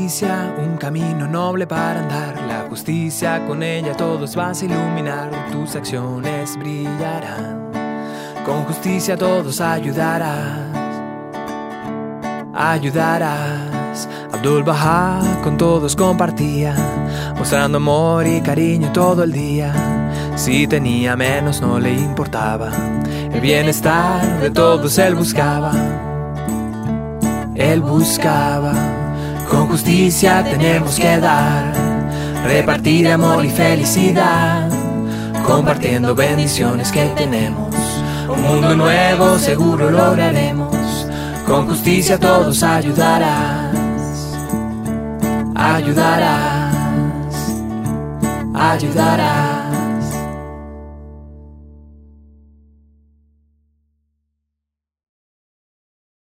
justicia, un camino noble para andar. La justicia, con ella todos vas a iluminar. Tus acciones brillarán. Con justicia todos ayudarás. Abdul Baha con todos compartía, mostrando amor y cariño todo el día. Si tenía menos no le importaba, el bienestar de todos él buscaba. Con justicia tenemos que dar, repartir amor y felicidad, compartiendo bendiciones que tenemos. Un mundo nuevo seguro lograremos. Con justicia todos ayudarás. Ayudarás.